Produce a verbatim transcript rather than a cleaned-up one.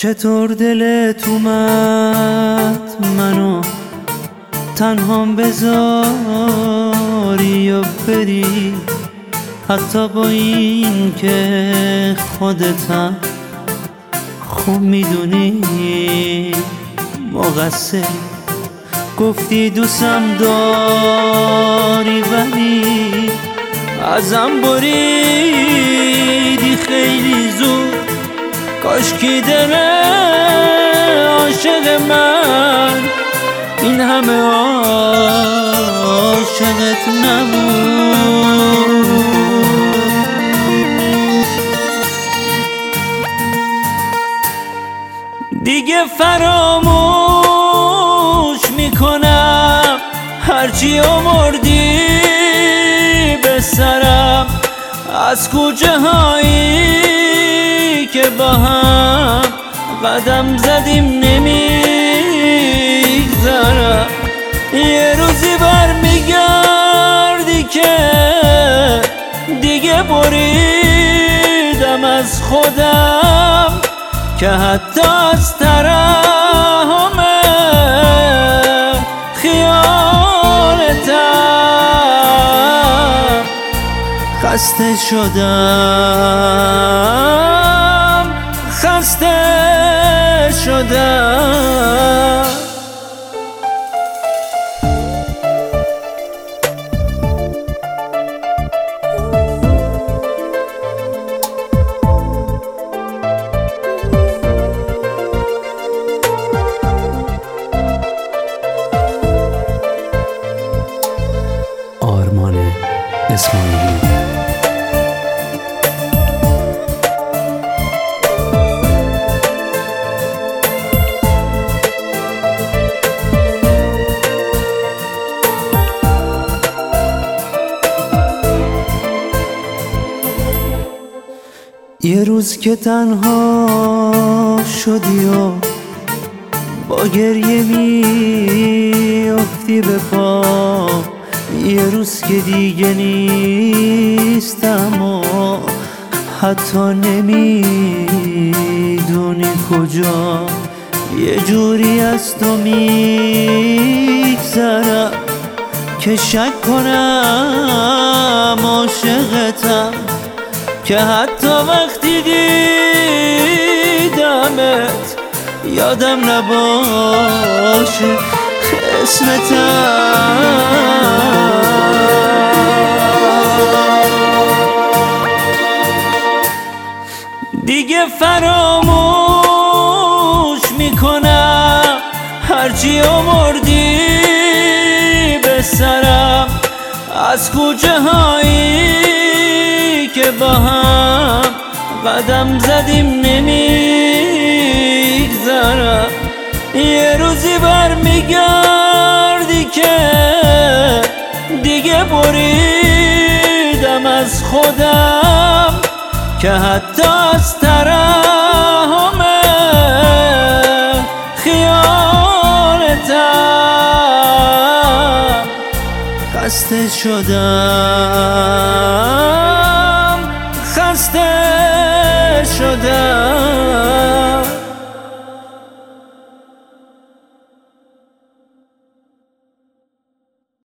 چطور دلت اومد منو تنهام بذاری یا بری، حتی با این که خودتم خوب میدونی مقصری. گفتی دوستم داری ولی ازم بریدی خیلی زود. کاشکی دل عاشق من این همه عاشقت نبود. دیگه فراموش میکنم هرچی آوردی به سرم، از کوچه هایی که با هم قدم زدیم نمیگذرم. یه روزی برمیگردی که دیگه بریدم از خودم، که حتی از ترحم خیالتم خسته شدم، خسته شدم. آرمان اسماعیلی. یه روز که تنها شدی و با گریه میافتی به پا، یه روز که دیگه نیستم و حتی نمیدونی کجا، یه جوری از تو میگذرم که شک کنم عاشقتم، که حتی وقتی دیدمت یادم نباشه اسمتم. دیگه فراموش میکنم هرچی آوردی به سرم، از کوچه هایی که با هم قدم زدیم نمیگذرم. یه روزی برمیگردی که دیگه بریدم از خودم، که حتی از ترحم خیالتم خسته شدم، خسته شدم.